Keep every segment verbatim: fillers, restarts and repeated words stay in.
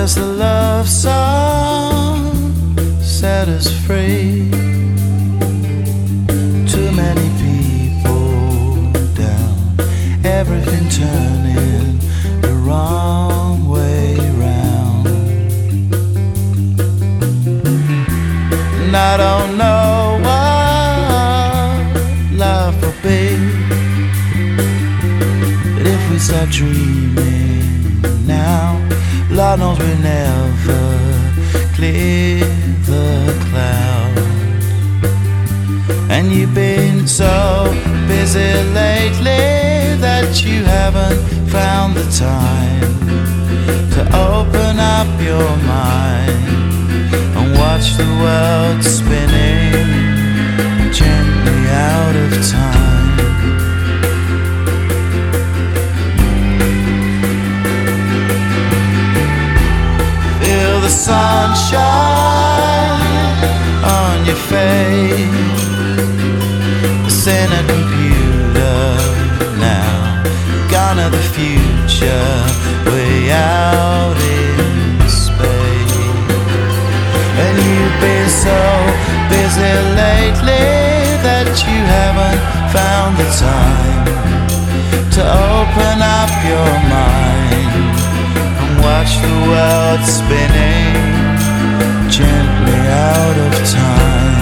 Has the love song set us free? Too many people down, everything turning the wrong way round. And I don't know what life will be, but if we start dreaming now, Lord knows we never clear the clouds. And you've been so busy lately that you haven't found the time to open up your mind and watch the world spinning gently out of time. The sunshine on your face, it's in a computer now, gone to the future, way out in space. And you've been so busy lately that you haven't found the time to open up your mind, watch the world spinning gently out of time.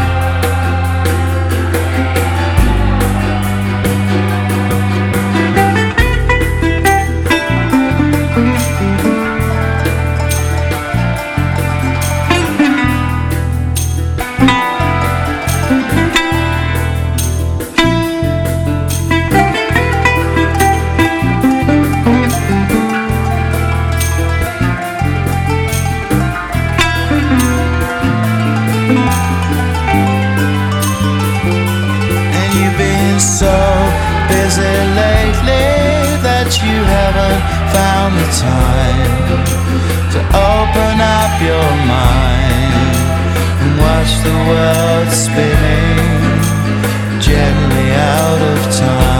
You haven't found the time to open up your mind and watch the world spinning gently out of time.